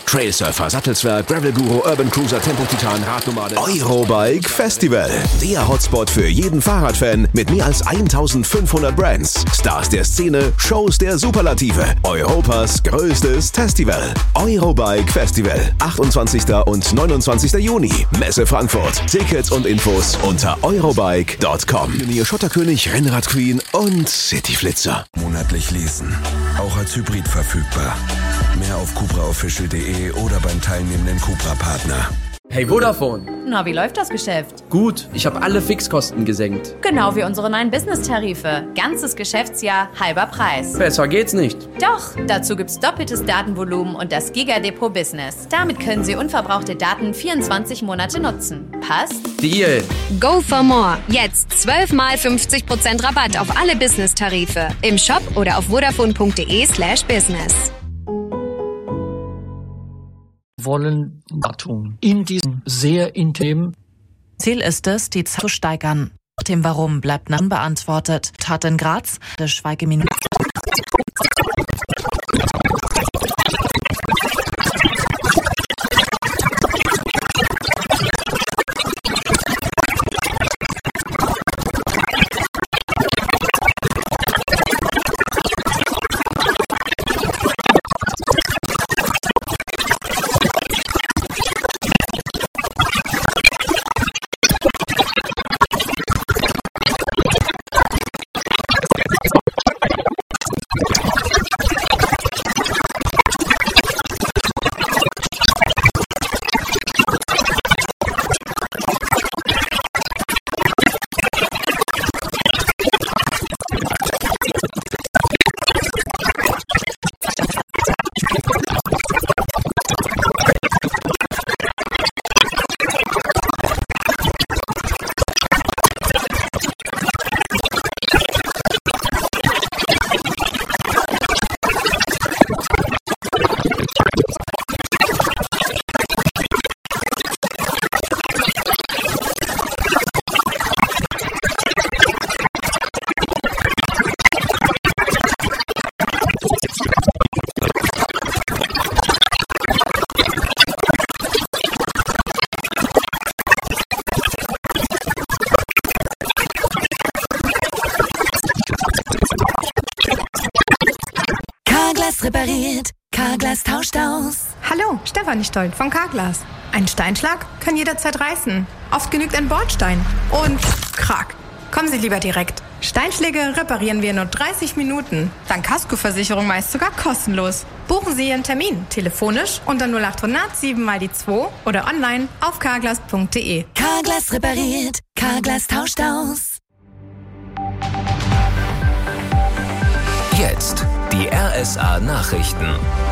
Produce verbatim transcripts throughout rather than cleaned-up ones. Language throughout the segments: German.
Trailsurfer, Sattelswerk, Gravelguru, Urban Cruiser, Tempo Titan, Radnomade. Eurobike Festival. Der Hotspot für jeden Fahrradfan mit mehr als eintausendfünfhundert Brands. Stars der Szene, Shows der Superlative. Europas größtes Festival. Eurobike Festival. achtundzwanzigsten und neunundzwanzigsten Juni. Messe Frankfurt. Tickets und Infos unter eurobike punkt com. Pionier, Schotterkönig, Rennrad-Queen und Cityflitzer. Monatlich leasen. Auch als Hybrid verfügbar. Mehr auf cupra official punkt de oder beim teilnehmenden Cupra-Partner. Hey Vodafone. Na, wie läuft das Geschäft? Gut, ich habe alle Fixkosten gesenkt. Genau wie unsere neuen Business-Tarife. Ganzes Geschäftsjahr, halber Preis. Besser geht's nicht. Doch, dazu gibt's doppeltes Datenvolumen und das Giga-Depot Business. Damit können Sie unverbrauchte Daten vierundzwanzig Monate nutzen. Passt? Deal. Go for more. Jetzt zwölf mal fünfzig Prozent Rabatt auf alle Business-Tarife. Im Shop oder auf vodafone punkt de slash business. Wollen tun in diesem sehr intimen. Ziel ist es, die Zahl zu steigern. Dem Warum bleibt unbeantwortet. Tat in Graz, der Schweigeminute. Repariert. Carglass tauscht aus. Hallo, Stefanie Stoll von Carglass. Ein Steinschlag kann jederzeit reißen. Oft genügt ein Bordstein. Und krack. Kommen Sie lieber direkt. Steinschläge reparieren wir in nur dreißig Minuten. Dank Kaskoversicherung meist sogar kostenlos. Buchen Sie Ihren Termin telefonisch unter null achthundert sieben mal die zwei oder online auf carglass punkt de. Carglass repariert. Carglass tauscht aus. Jetzt die R S A-Nachrichten.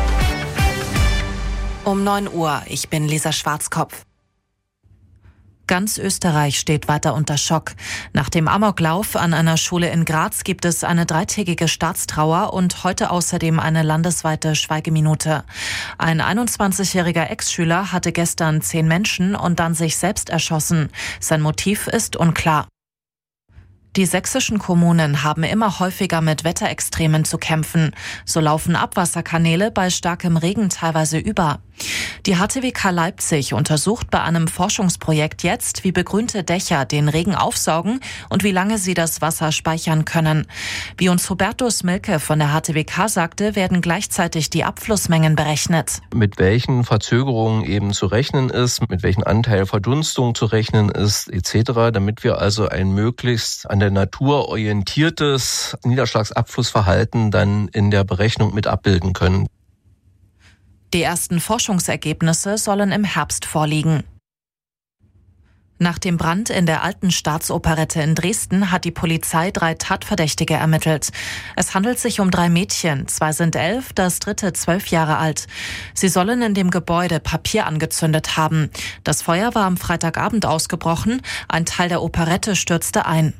Um neun Uhr, ich bin Lisa Schwarzkopf. Ganz Österreich steht weiter unter Schock. Nach dem Amoklauf an einer Schule in Graz gibt es eine dreitägige Staatstrauer und heute außerdem eine landesweite Schweigeminute. Ein einundzwanzigjähriger Ex-Schüler hatte gestern zehn Menschen und dann sich selbst erschossen. Sein Motiv ist unklar. Die sächsischen Kommunen haben immer häufiger mit Wetterextremen zu kämpfen. So laufen Abwasserkanäle bei starkem Regen teilweise über. Die H T W K Leipzig untersucht bei einem Forschungsprojekt jetzt, wie begrünte Dächer den Regen aufsaugen und wie lange sie das Wasser speichern können. Wie uns Hubertus Milke von der H T W K sagte, werden gleichzeitig die Abflussmengen berechnet. Mit welchen Verzögerungen eben zu rechnen ist, mit welchem Anteil Verdunstung zu rechnen ist, et cetera, damit wir also ein möglichst an der Natur orientiertes Niederschlagsabflussverhalten dann in der Berechnung mit abbilden können. Die ersten Forschungsergebnisse sollen im Herbst vorliegen. Nach dem Brand in der Alten Staatsoperette in Dresden hat die Polizei drei Tatverdächtige ermittelt. Es handelt sich um drei Mädchen, zwei sind elf, das dritte zwölf Jahre alt. Sie sollen in dem Gebäude Papier angezündet haben. Das Feuer war am Freitagabend ausgebrochen, ein Teil der Operette stürzte ein.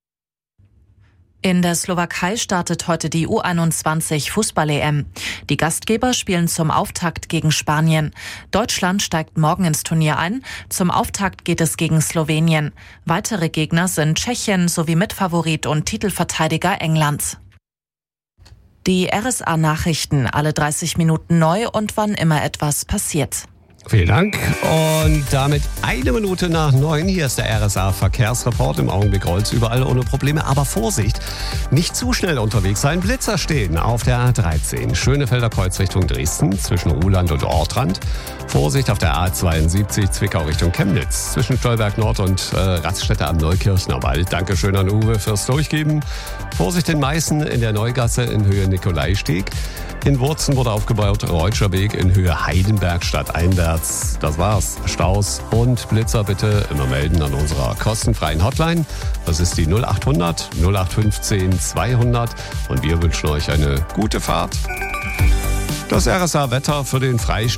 In der Slowakei startet heute die U einundzwanzig Fußball-E M. Die Gastgeber spielen zum Auftakt gegen Spanien. Deutschland steigt morgen ins Turnier ein. Zum Auftakt geht es gegen Slowenien. Weitere Gegner sind Tschechien sowie Mitfavorit und Titelverteidiger England. Die R S A-Nachrichten alle dreißig Minuten neu und wann immer etwas passiert. Vielen Dank. Und damit eine Minute nach neun. Hier ist der R S A-Verkehrsreport. Im Augenblick rollt es überall ohne Probleme. Aber Vorsicht, nicht zu schnell unterwegs sein. Blitzer stehen auf der A dreizehn. Schönefelder Kreuz Richtung Dresden zwischen Ruhland und Ortrand. Vorsicht auf der A zweiundsiebzig Zwickau Richtung Chemnitz zwischen Stolberg Nord und äh, Raststätte am Neukirchner Wald. Dankeschön an Uwe fürs Durchgeben. Vorsicht in Meißen in der Neugasse in Höhe Nikolaisteg. In Wurzen wurde aufgebaut, Reutscher Weg in Höhe Heidenberg stadteinwärts. Das war's. Staus und Blitzer bitte immer melden an unserer kostenfreien Hotline. Das ist die null acht hundert null acht fünfzehn zweihundert und wir wünschen euch eine gute Fahrt. Das R S A-Wetter für den Freistaat.